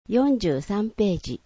43ページ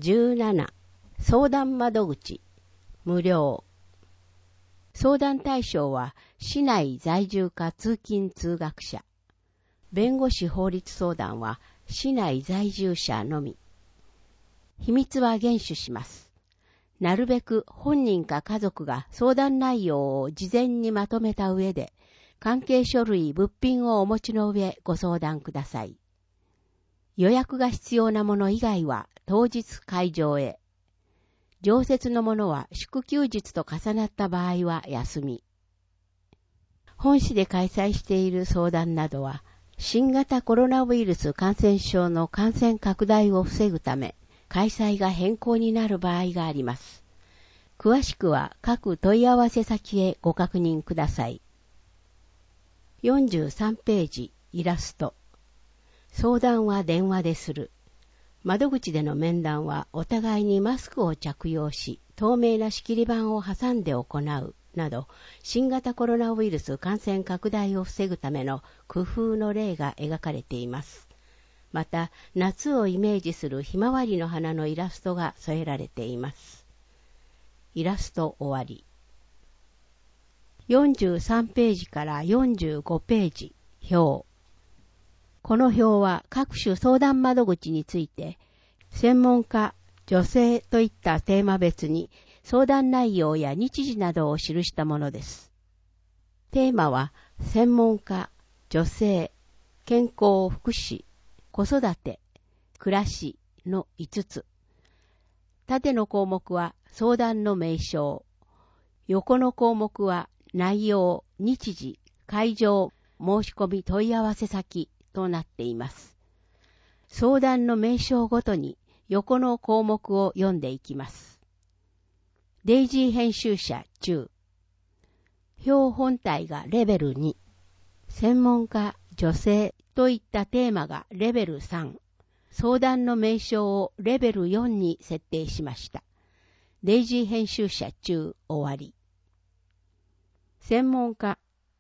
17相談窓口無料相談対象は市内在住か通勤通学者弁護士法律相談は市内在住者のみ秘密は厳守しますなるべく本人か家族が相談内容を事前にまとめた上で関係書類物品をお持ちの上ご相談ください予約が必要なもの以外は当日会場へ。常設のものは祝休日と重なった場合は休み。本市で開催している相談などは、新型コロナウイルス感染症の感染拡大を防ぐため、開催が変更になる場合があります。詳しくは各問い合わせ先へご確認ください。43ページイラスト。相談は電話でする。窓口での面談はお互いにマスクを着用し、透明な仕切り板を挟んで行うなど、新型コロナウイルス感染拡大を防ぐための工夫の例が描かれています。また、夏をイメージするひまわりの花のイラストが添えられています。イラスト終わり。43ページから45ページ、表。この表は各種相談窓口について、専門家、女性といったテーマ別に相談内容や日時などを記したものです。テーマは、専門家、女性、健康福祉、子育て、暮らしの5つ。縦の項目は相談の名称、横の項目は内容、日時、会場、申し込み問い合わせ先、となっています。相談の名称ごとに横の項目を読んでいきます。デイジー編集者中。表本体がレベル2。専門家、女性といったテーマがレベル3。相談の名称をレベル4に設定しました。デイジー編集者中終わり。専門家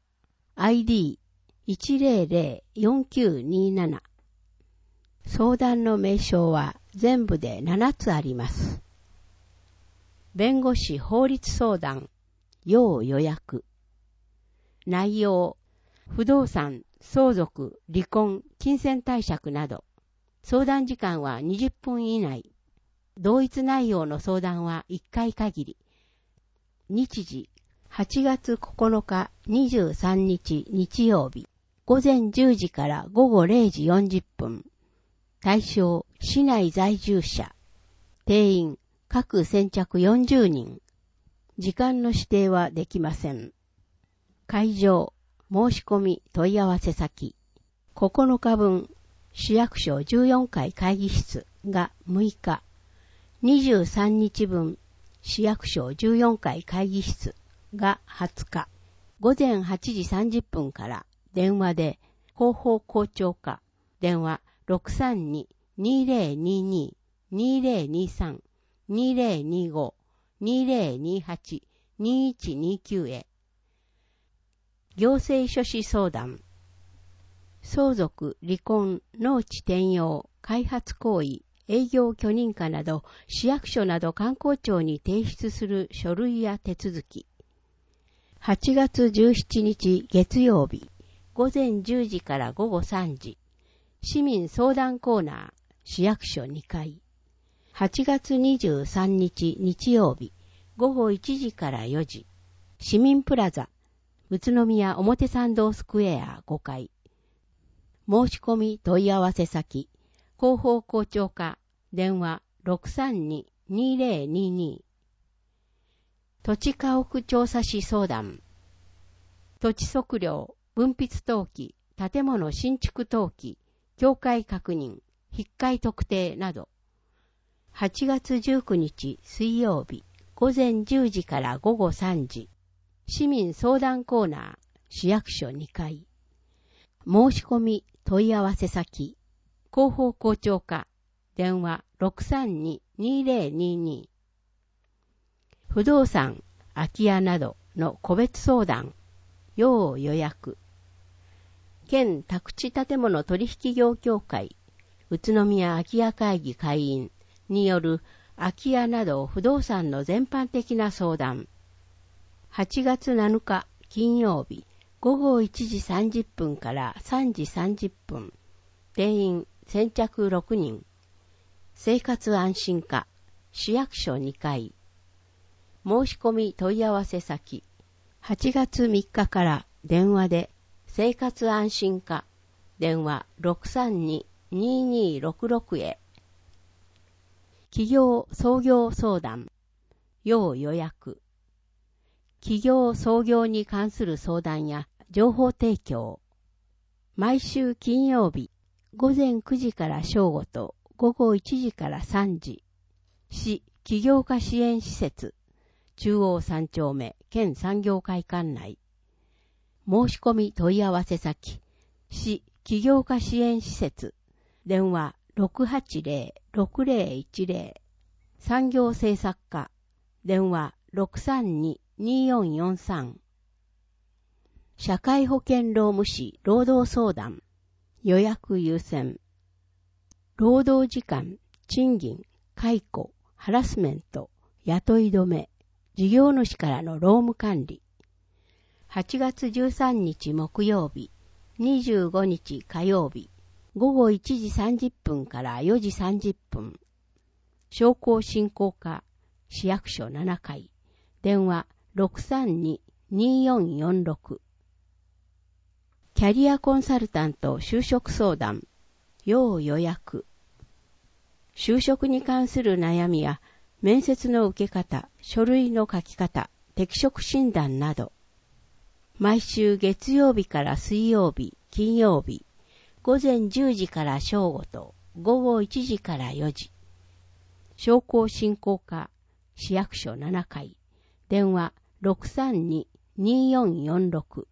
ID1004927 相談の名称は全部で7つあります。弁護士法律相談要予約内容不動産、相続、離婚、金銭貸借など相談時間は20分以内同一内容の相談は1回限り日時8月9日23日日曜日午前10時から午後0時40分対象市内在住者定員各先着40人時間の指定はできません会場申し込み問い合わせ先9日分市役所14階会議室が6日23日分市役所14階会議室が20日午前8時30分から電話で広報校長課電話 632-2022-2025-2028-2129 へ行政書士相談相続、離婚、農地転用、開発行為、営業許認可など市役所など官公庁に提出する書類や手続き8月17日月曜日午前10時から午後3時市民相談コーナー市役所2階8月23日日曜日午後1時から4時市民プラザ宇都宮表参道スクエア5階申し込み問い合わせ先広報校長課電話 632-2022 土地家屋調査士相談土地測量、分泌登記、建物新築登記、境界確認、引換特定など8月19日水曜日午前10時から午後3時市民相談コーナー市役所2階申し込み問い合わせ先広報校長課電話 632-2022 不動産、空き家などの個別相談要予約県宅地建物取引業協会宇都宮空き家会議会員による空き家など不動産の全般的な相談。8月7日金曜日午後1時30分から3時30分。定員先着6人。生活安心課市役所2階。申し込み問い合わせ先。8月3日から電話で生活安心課電話 632-2266 へ。企業創業相談要予約。企業創業に関する相談や情報提供。毎週金曜日午前9時から正午と午後1時から3時。市起業家支援施設中央3丁目県産業会館内。申し込み問い合わせ先。市起業家支援施設電話 680-6010 産業政策課電話 632-2443 社会保険労務士労働相談予約優先。労働時間、賃金、解雇、ハラスメント、雇い止め、事業主からの労務管理。8月13日木曜日、25日火曜日、午後1時30分から4時30分。商工振興課、市役所7階、電話 632-2446。キャリアコンサルタント就職相談、要予約。就職に関する悩みや、面接の受け方、書類の書き方、適職診断など。毎週月曜日から水曜日、金曜日、午前10時から正午と午後1時から4時。商工振興課、市役所7階、電話 632-2446。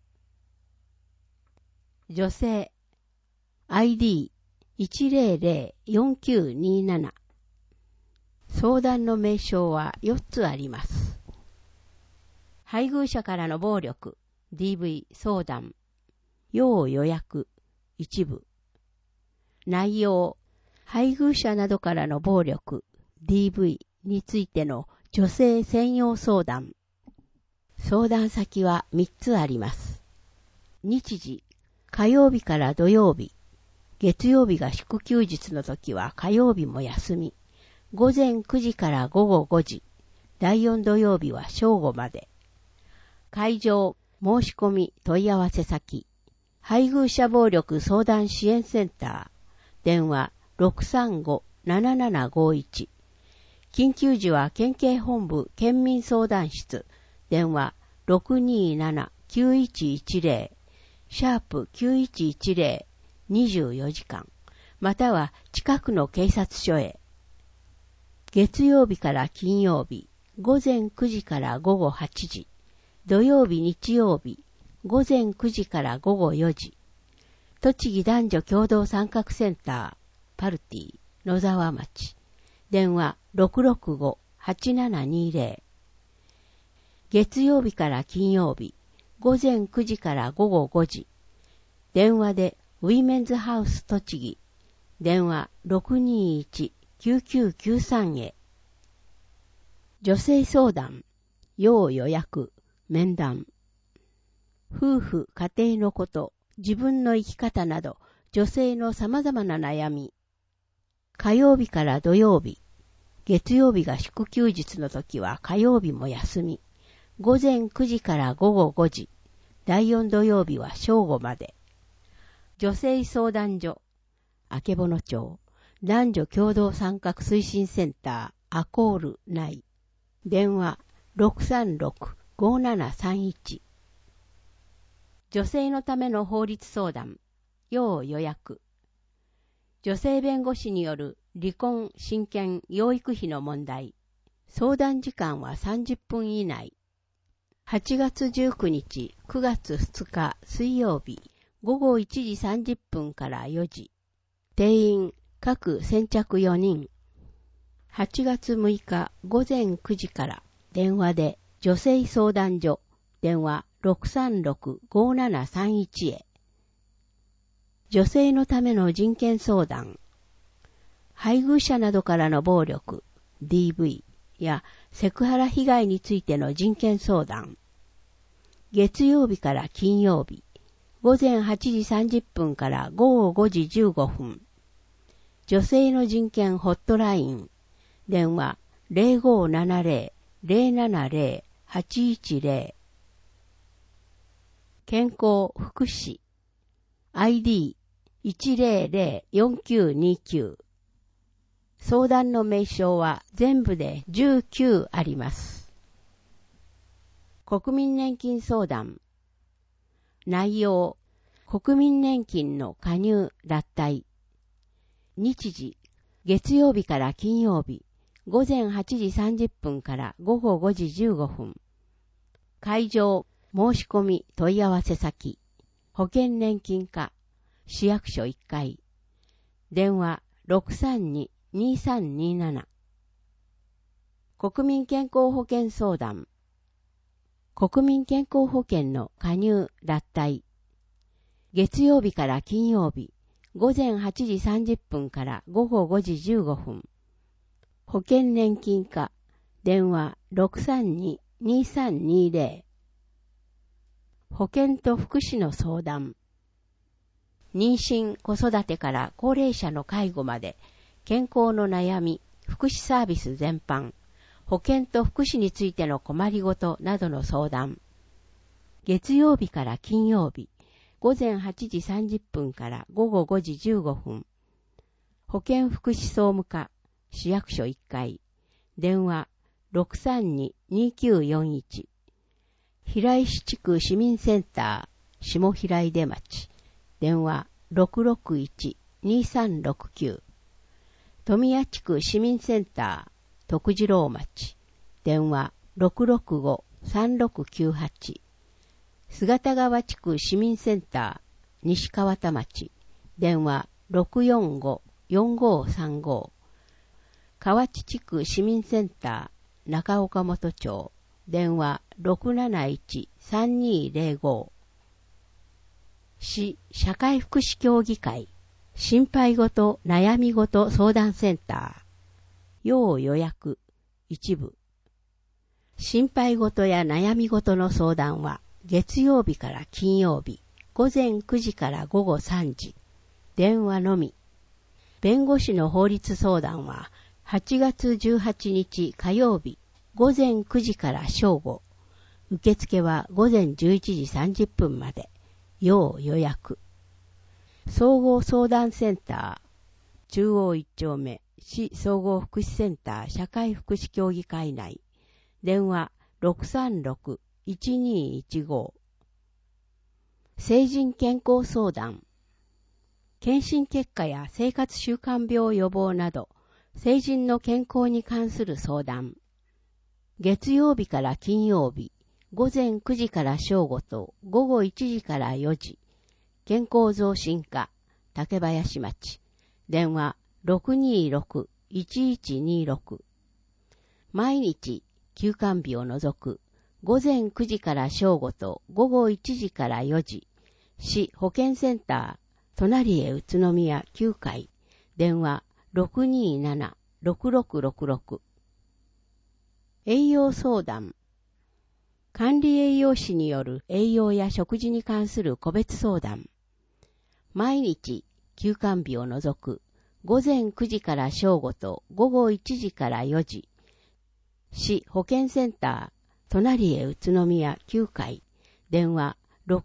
女性、ID1004927。相談の名称は4つあります。配偶者からの暴力、DV 相談、要予約、一部。内容、配偶者などからの暴力、DV についての女性専用相談。相談先は3つあります。日時、火曜日から土曜日。月曜日が祝休日の時は火曜日も休み。午前9時から午後5時。第4土曜日は正午まで。会場、申し込み問い合わせ先。配偶者暴力相談支援センター。電話 635-7751。緊急時は県警本部県民相談室。電話 627-9110。#9110 24時間。または近くの警察署へ。月曜日から金曜日、午前9時から午後8時。土曜日日曜日、午前9時から午後4時。栃木男女共同参画センター、パルティ、野沢町。電話 665-8720。月曜日から金曜日、午前9時から午後5時。電話でウィメンズハウス栃木。電話 621-9993 へ。女性相談、要予約、面談。夫婦家庭のこと、自分の生き方など、女性の様々な悩み。火曜日から土曜日。月曜日が祝休日の時は火曜日も休み。午前9時から午後5時。第4土曜日は正午まで。女性相談所、曙町、男女共同参画推進センター、アコール内。電話 636-5731。女性のための法律相談、要予約。女性弁護士による離婚、親権、養育費の問題。相談時間は30分以内。8月19日、9月2日水曜日、午後1時30分から4時。定員、各先着4人。8月6日午前9時から電話で女性相談所、電話 636-5731 へ。女性のための人権相談、 配偶者などからの暴力、DV やセクハラ被害についての人権相談。月曜日から金曜日、午前8時30分から午後5時15分。女性の人権ホットライン。電話 0570-070-810。健康福祉 ID1004929。相談の名称は全部で19あります。国民年金相談。内容、国民年金の加入脱退。日時、月曜日から金曜日、午前8時30分から午後5時15分。会場、申し込み問い合わせ先、保険年金課、市役所1階。電話632-2327。国民健康保険相談。国民健康保険の加入脱退。月曜日から金曜日、午前8時30分から午後5時15分。保険年金課、電話632-2320。保険と福祉の相談。妊娠、子育てから高齢者の介護まで、健康の悩み、福祉サービス全般、保険と福祉についての困りごとなどの相談。月曜日から金曜日、午前8時30分から午後5時15分。保健福祉総務課、市役所1階。電話632-2941。平石地区市民センター、下平出町。電話661-2369。富谷地区市民センター、徳次郎町。電話665-3698。姿川地区市民センター、西川田町。電話645-4535。河内地区市民センター、中岡本町。電話671-3205。市社会福祉協議会、心配ごと悩みごと相談センター。要予約、一部。心配ごとや悩みごとの相談は、月曜日から金曜日、午前9時から午後3時。電話のみ。弁護士の法律相談は、8月18日火曜日、午前9時から正午。受付は午前11時30分まで。要予約。総合相談センター、中央1丁目、市総合福祉センター社会福祉協議会内。電話636-1215。成人健康相談。検診結果や生活習慣病予防など、成人の健康に関する相談。月曜日から金曜日、午前9時から正午と午後1時から4時。健康増進課、竹林町。電話626-1126。毎日、休館日を除く、午前9時から正午と午後1時から4時。市保健センター、隣へ宇都宮9階。電話627-6666。栄養相談。管理栄養士による栄養や食事に関する個別相談。毎日、休館日を除く、午前9時から正午と午後1時から4時。市保健センター、隣へ宇都宮9階。電話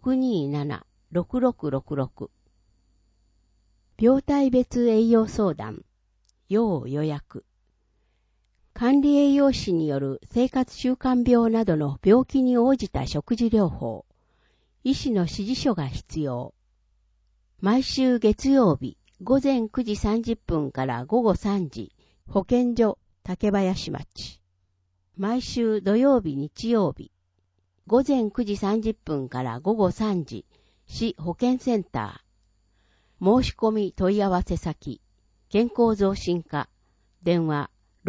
627-6666。病態別栄養相談。要予約。管理栄養士による生活習慣病などの病気に応じた食事療法。医師の指示書が必要。毎週月曜日午前9時30分から午後3時、保健所竹林町。毎週土曜日日曜日午前9時30分から午後3時、市保健センター。申し込み問い合わせ先、健康増進課。電話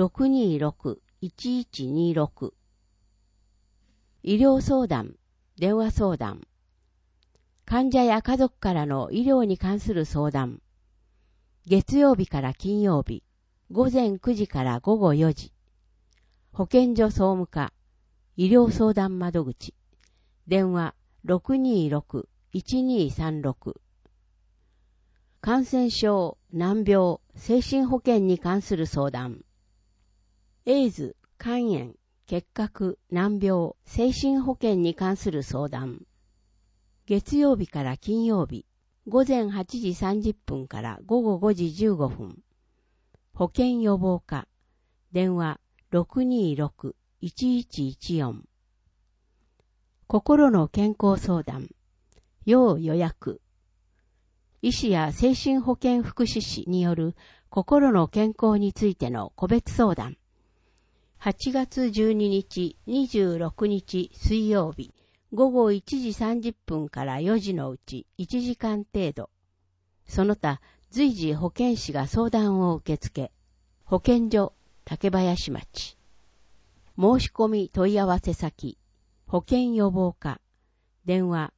626-1126。医療相談、電話相談。患者や家族からの医療に関する相談。月曜日から金曜日、 午前9時から午後4時。保健所総務課、医療相談窓口。電話 626-1236。感染症、難病、精神保健に関する相談。エイズ、肝炎、結核、難病、精神保健に関する相談。月曜日から金曜日、午前8時30分から午後5時15分。保健予防課、電話 626-1114。心の健康相談、要予約。医師や精神保健福祉士による心の健康についての個別相談。8月12日、26日水曜日、午後1時30分から4時のうち1時間程度。その他、随時保健師が相談を受け付け、保健所、竹林町。申し込み問い合わせ先、保健予防課、電話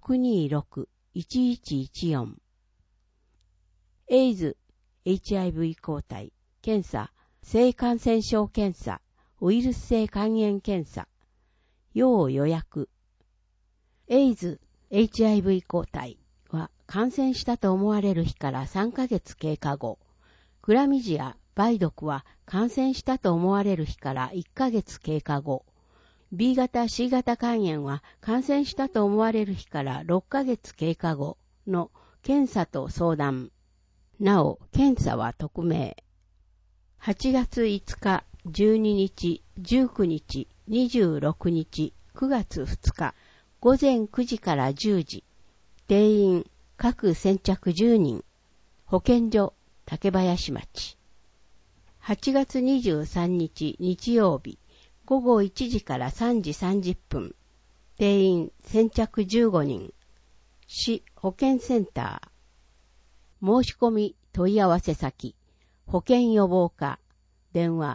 626-1114。エイズ、HIV 抗体、検査、性感染症検査、ウイルス性肝炎検査、要予約。エイズ、HIV 抗体は感染したと思われる日から3ヶ月経過後、クラミジア、梅毒は感染したと思われる日から1ヶ月経過後、B 型、C 型肝炎は感染したと思われる日から6ヶ月経過後の検査と相談。なお、検査は匿名。8月5日、12日、19日、26日、9月2日、午前9時から10時。定員、各先着10人。保健所、竹林町。8月23日、日曜日、午後1時から3時30分。定員、先着15人。市保健センター。申し込み問い合わせ先、保健予防課、電話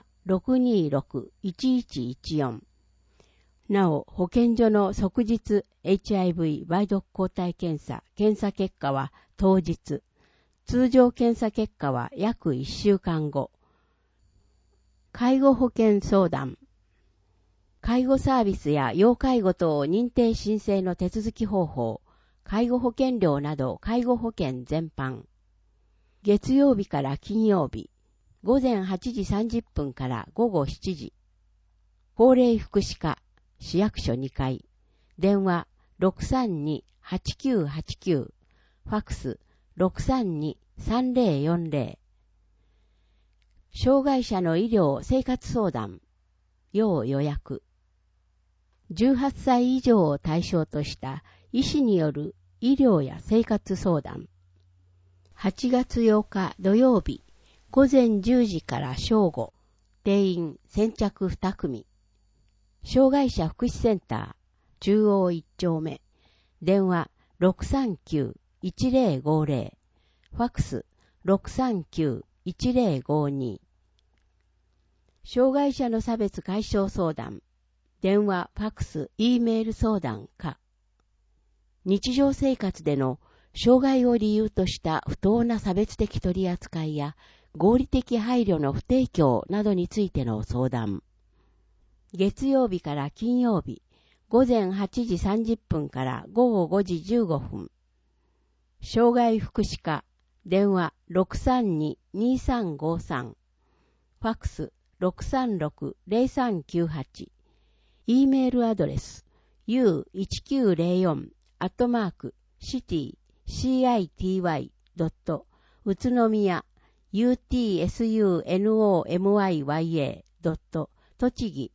626-1114。なお、保健所の即日 HIV 梅毒抗体検査結果は当日、通常検査結果は約1週間後。介護保険相談。介護サービスや要介護等認定申請の手続き方法、介護保険料など介護保険全般。月曜日から金曜日、午前8時30分から午後7時。高齢福祉課、市役所2階。電話 632-8989。ファクス 632-3040。障害者の医療生活相談。要予約。18歳以上を対象とした医師による医療や生活相談。8月8日土曜日、午前10時から正午、定員先着2組。障害者福祉センター、中央1丁目、電話 639-1050、ファクス 639-1052。障害者の差別解消相談、電話、ファクス、E メール相談か。日常生活での障害を理由とした不当な差別的取り扱いや合理的配慮の不提供などについての相談。月曜日から金曜日、午前8時30分から午後5時15分。障害福祉課、電話 632-2353。ファクス 636-0398。E メールアドレス u1904@city.city. 宇都宮 utsunomiya. 栃木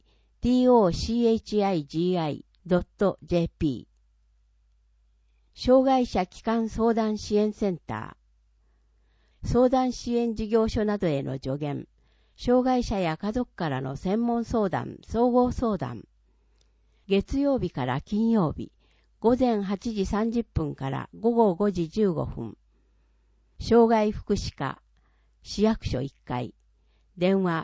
tochigi.jp。 障害者基幹相談支援センター。相談支援事業所などへの助言。障害者や家族からの専門相談、総合相談。月曜日から金曜日、午前8時30分から午後5時15分。障害福祉課、市役所1階。電話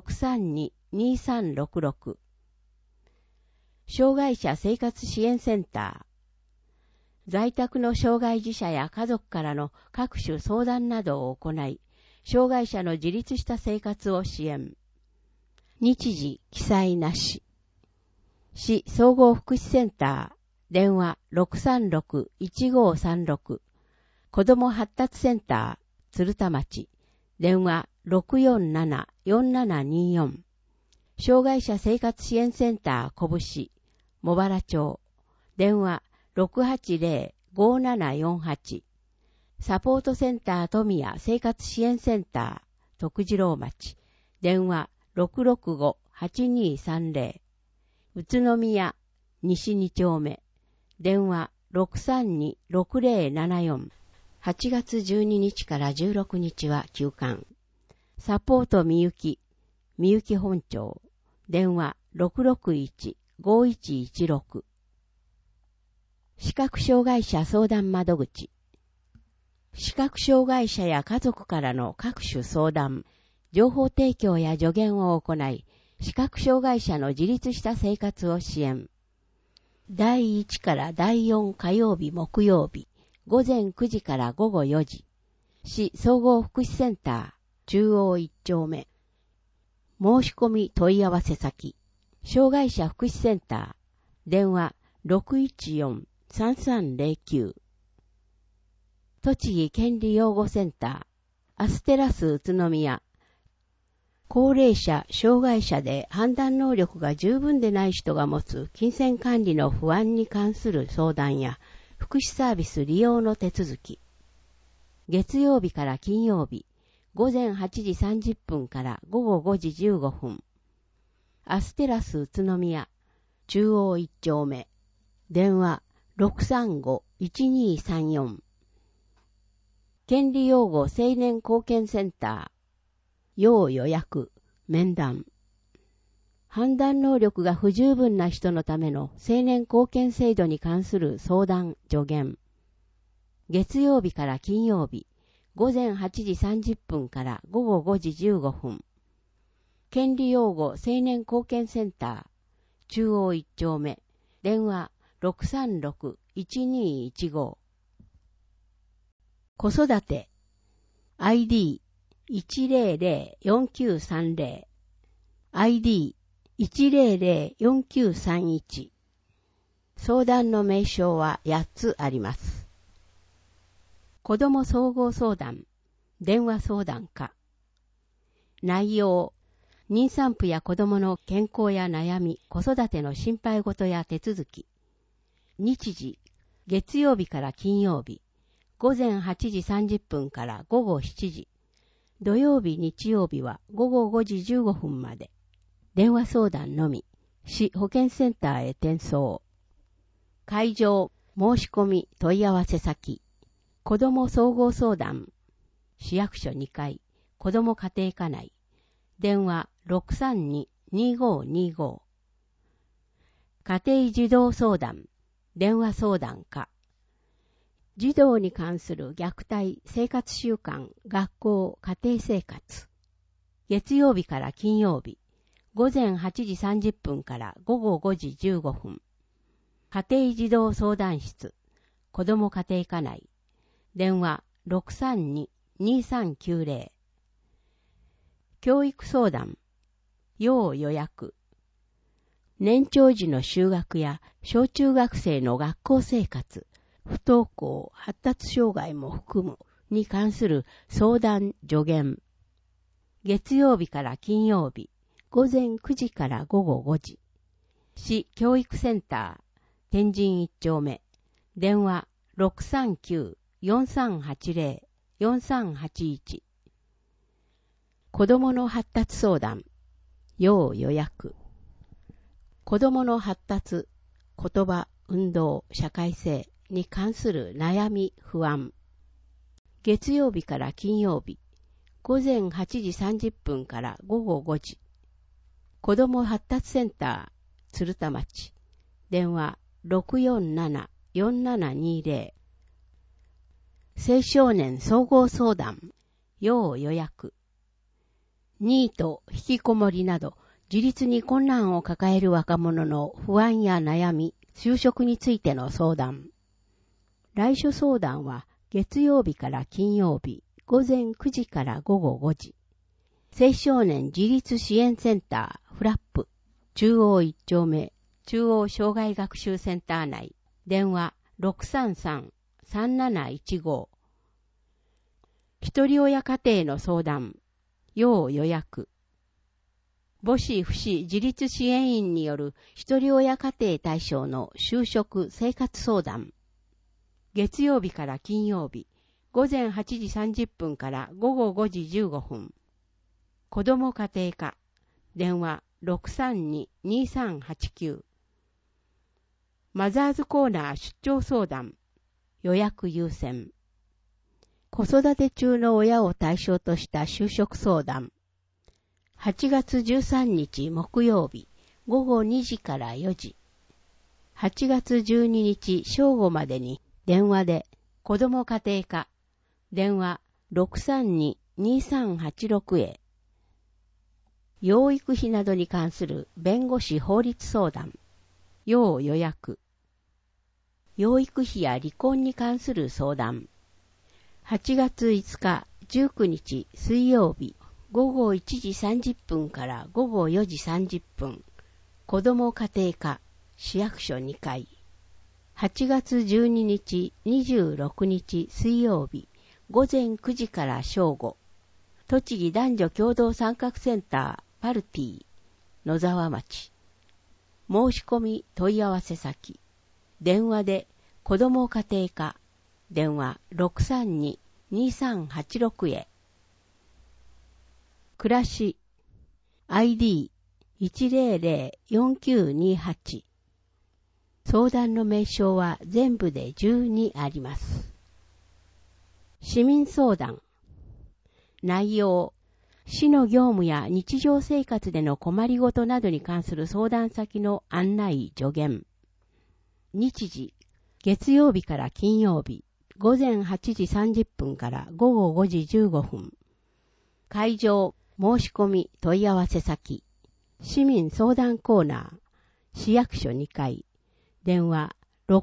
632-2366。障害者生活支援センター。在宅の障害児者や家族からの各種相談などを行い、 障害者の自立した生活を支援。日時記載なし。市総合福祉センター、電話 636-1536。子ども発達センター、鶴田町、電話 647-4724。障害者生活支援センター小串、茂原町、電話 680-5748。サポートセンター富谷生活支援センター徳次郎町、電話 665-8230。宇都宮西2丁目、電話 632-6074。8月12日から16日は休館。サポートみゆき本町、電話 661-5116。視覚障害者相談窓口。視覚障害者や家族からの各種相談、情報提供や助言を行い、視覚障害者の自立した生活を支援。第1から第4火曜日木曜日、午前9時から午後4時。市総合福祉センター、中央1丁目。申し込み問い合わせ先。障害者福祉センター、電話 614-3309。栃木権利養護センター、アステラス宇都宮。高齢者、障害者で判断能力が十分でない人が持つ金銭管理の不安に関する相談や福祉サービス利用の手続き。月曜日から金曜日、午前8時30分から午後5時15分。アステラス宇都宮、中央1丁目。電話 635-1234。権利養護青年貢献センター、要予約、面談。判断能力が不十分な人のための青年貢献制度に関する相談、助言。月曜日から金曜日、午前8時30分から午後5時15分。権利養護青年貢献センター、中央1丁目。電話 636-1215。子育て ID1004930 ID1004931。相談の名称は8つあります。子ども総合相談、電話相談課。内容、妊産婦や子どもの健康や悩み、子育ての心配事や手続き。日時、月曜日から金曜日、午前8時30分から午後7時。土曜日、日曜日は午後5時15分まで。電話相談のみ。市保健センターへ転送。会場、申し込み、問い合わせ先。子ども総合相談。市役所2階、子ども家庭課内。電話 632-2525。家庭児童相談。電話相談課。児童に関する虐待、生活習慣、学校、家庭生活。月曜日から金曜日、午前8時30分から午後5時15分。家庭児童相談室、子ども家庭課内。電話 632-2390。教育相談、要予約。年長時の就学や小中学生の学校生活、不登校、発達障害も含むに関する相談助言。月曜日から金曜日、午前9時から午後5時。市教育センター、天神1丁目。電話 639-4380-4381。子どもの発達相談、要予約。子どもの発達、言葉、運動、社会性に関する悩み、不安。月曜日から金曜日、午前8時30分から午後5時。子ども発達センター、鶴田町。電話 647-4720。青少年総合相談、要予約。ニート、引きこもりなど、自立に困難を抱える若者の不安や悩み、就職についての相談。来所相談は月曜日から金曜日午前9時から午後5時。青少年自立支援センターフラップ中央1丁目中央障害学習センター内電話 633-3715 一人親家庭の相談要予約母子父子自立支援員による一人親家庭対象の就職生活相談月曜日から金曜日午前8時30分から午後5時15分子ども家庭科電話 632-2389 マザーズコーナー出張相談予約優先子育て中の親を対象とした就職相談8月13日木曜日午後2時から4時8月12日正午までに電話で子ども家庭科電話 632-2386 へ養育費などに関する弁護士法律相談要予約養育費や離婚に関する相談8月5日19日水曜日午後1時30分から午後4時30分子ども家庭科市役所2階8月12日26日水曜日午前9時から正午栃木男女共同参画センターパルティ野沢町申し込み問い合わせ先電話で子ども家庭科電話 632-2386 へ暮らし ID1004928 相談の名称は全部で12あります。市民相談内容市の業務や日常生活での困りごとなどに関する相談先の案内助言日時月曜日から金曜日午前8時30分から午後5時15分会場申し込み問い合わせ先市民相談コーナー市役所2階電話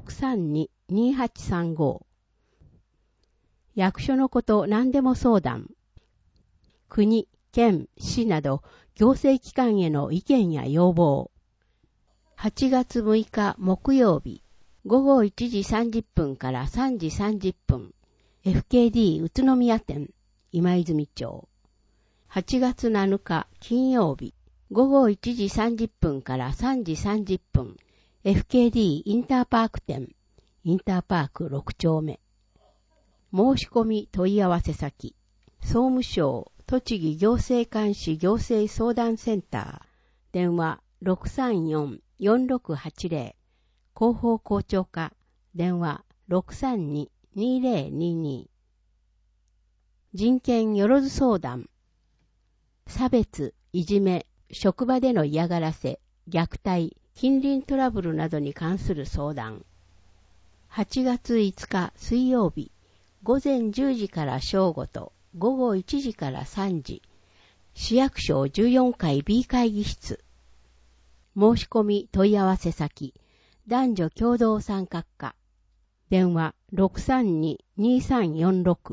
632-2835 役所のこと何でも相談国、県、市など行政機関への意見や要望8月6日木曜日午後1時30分から3時30分 FKD 宇都宮店今泉町8月7日金曜日午後1時30分から3時30分 FKD インターパーク店インターパーク6丁目申し込み問い合わせ先総務省栃木行政監視行政相談センター電話 634-4680 広報校長課電話 632-2022 人権よろず相談差別、いじめ、職場での嫌がらせ、虐待、近隣トラブルなどに関する相談8月5日水曜日午前10時から正午と午後1時から3時市役所14階 B 会議室申し込み問い合わせ先男女共同参画課電話 632-2346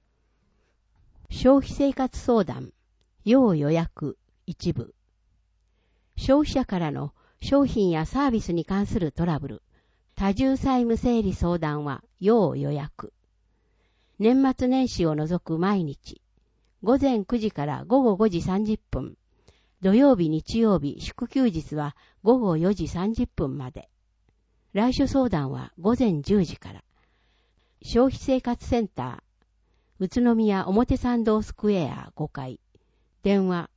消費生活相談要予約一部消費者からの商品やサービスに関するトラブル多重債務整理相談は要予約年末年始を除く毎日午前9時から午後5時30分土曜日日曜日祝休日は午後4時30分まで来所相談は午前10時から消費生活センター宇都宮表参道スクエア5階電話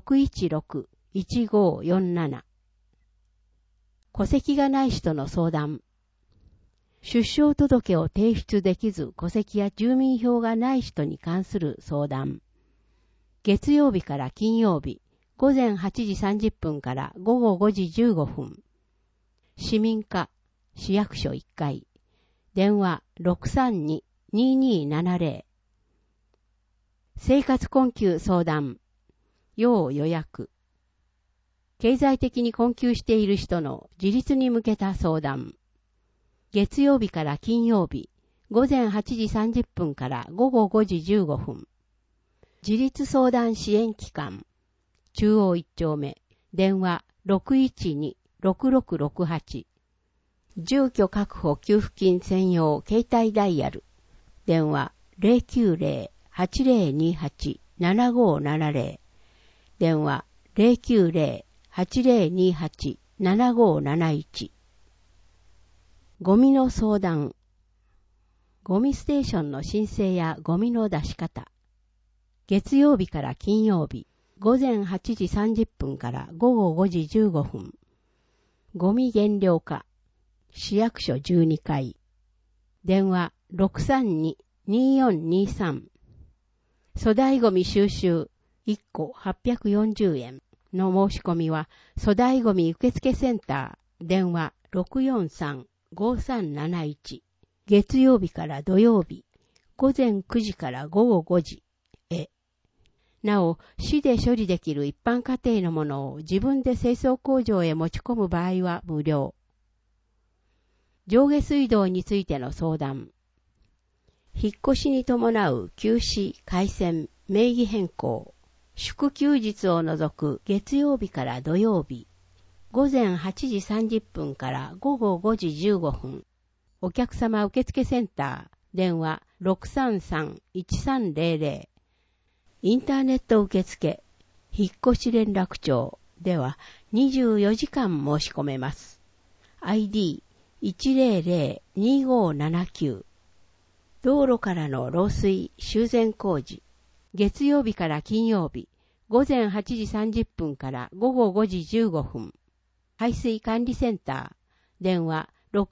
616-1547 戸籍がない人の相談出生届を提出できず戸籍や住民票がない人に関する相談月曜日から金曜日午前8時30分から午後5時15分市民課市役所1階電話 632-2270 生活困窮相談要予約経済的に困窮している人の自立に向けた相談月曜日から金曜日午前8時30分から午後5時15分。自立相談支援機関、中央1丁目、電話 612-6668。住居確保給付金専用携帯ダイヤル、電話 090-8028-7570。電話 090-8028-7571。ゴミの相談。ゴミステーションの申請やゴミの出し方。月曜日から金曜日、午前8時30分から午後5時15分。ゴミ減量化。市役所12階。電話 632-2423。粗大ゴミ収集1個840円の申し込みは、粗大ゴミ受付センター、電話 643-5371。月曜日から土曜日、午前9時から午後5時へ。なお、市で処理できる一般家庭のものを自分で清掃工場へ持ち込む場合は無料。上下水道についての相談。引っ越しに伴う休止、改線、名義変更、祝休日を除く月曜日から土曜日、午前8時30分から午後5時15分。お客様受付センター、電話 633-1300。インターネット受付、引っ越し連絡帳では24時間申し込めます。ID1002579。道路からの漏水修繕工事。月曜日から金曜日、午前8時30分から午後5時15分。排水管理センター、電話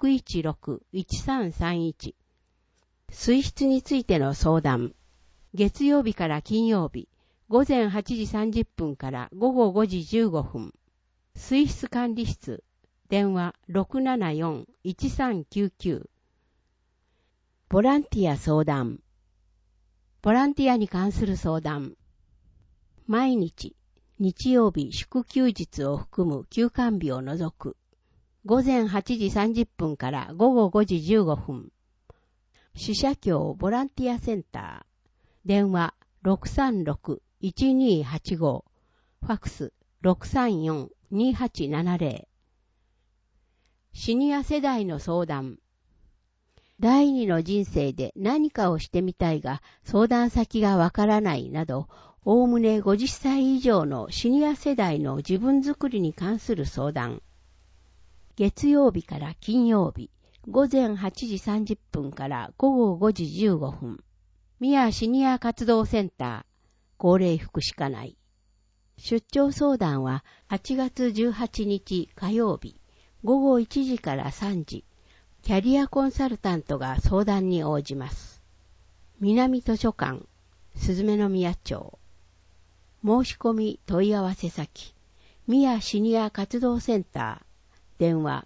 616-1331。水質についての相談。月曜日から金曜日、午前8時30分から午後5時15分。水質管理室、電話 674-1399。ボランティア相談。ボランティアに関する相談。毎日、日曜日祝休日を含む休館日を除く。午前8時30分から午後5時15分。死者協ボランティアセンター。電話 636-1285。ファクス 634-2870。シニア世代の相談。第二の人生で何かをしてみたいが相談先がわからないなど、おおむね50歳以上のシニア世代の自分づくりに関する相談。月曜日から金曜日、午前8時30分から午後5時15分。宮シニア活動センター、高齢福祉課内。出張相談は8月18日火曜日、午後1時から3時。キャリアコンサルタントが相談に応じます。南図書館、すずめの宮町。申し込み問い合わせ先、宮シニア活動センター、電話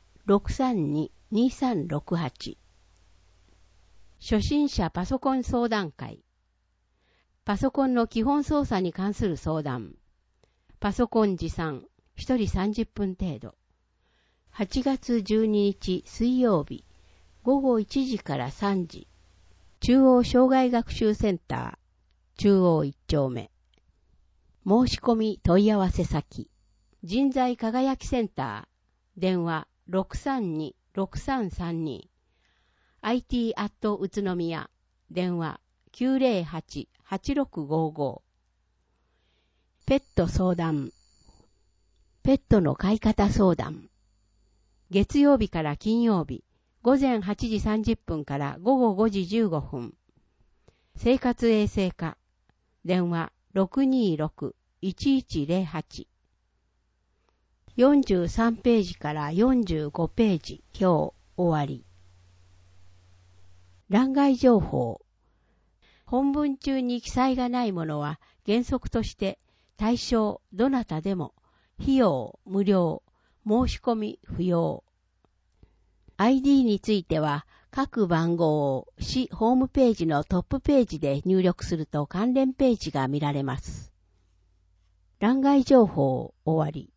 632-2368。初心者パソコン相談会。パソコンの基本操作に関する相談。パソコン持参、1人30分程度。8月12日水曜日、午後1時から3時。中央障害学習センター、中央1丁目。申し込み問い合わせ先、人材輝きセンター、電話 632-6332。IT アット宇都宮、電話 908-8655。ペット相談。ペットの飼い方相談。月曜日から金曜日、午前8時30分から午後5時15分。生活衛生課。電話 626-1108。43ページから45ページ、今日終わり。欄外情報。本文中に記載がないものは原則として対象どなたでも費用無料、申し込み不要。ID については各番号を市ホームページのトップページで入力すると関連ページが見られます。欄外情報終わり。